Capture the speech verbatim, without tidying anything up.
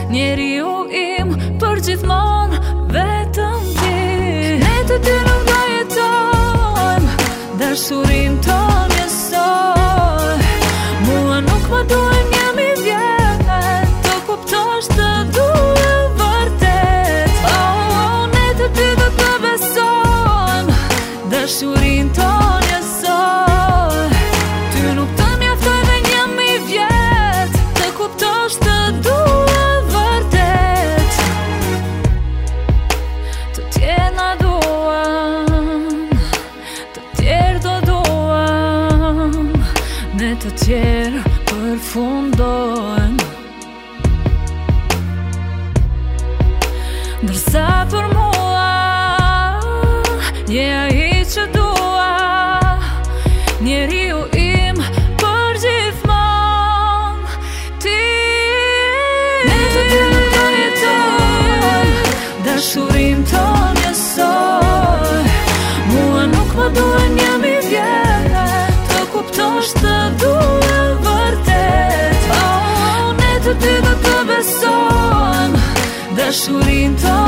njeriu im për gjithmonë vetëm ti. Ne të dy nuk do jetojmë, dashurim ton njësoj. Mua nuk më duhen jam i vjet, të kuptosh të dua vërtet. Oh, oh, ne të dy do të besojmë, dashurin ton njësoj. Ty nuk të mjaftoj dhe jam i vjet, të kuptosh të dua vërtet. Të tjerë na duan, të tjerë do duan, ne të tjerë përfundojnë. Ndërsa për mua je ai që dua, njeriu im për gjithmonë ti. Ne të dy nuk do jetojmë, dashurim ton njësoj. Mua nuk më duhen jam i vjet, të kuptosh të dua vërtet. Oh, ne të dy do të besojmë, dashurin ton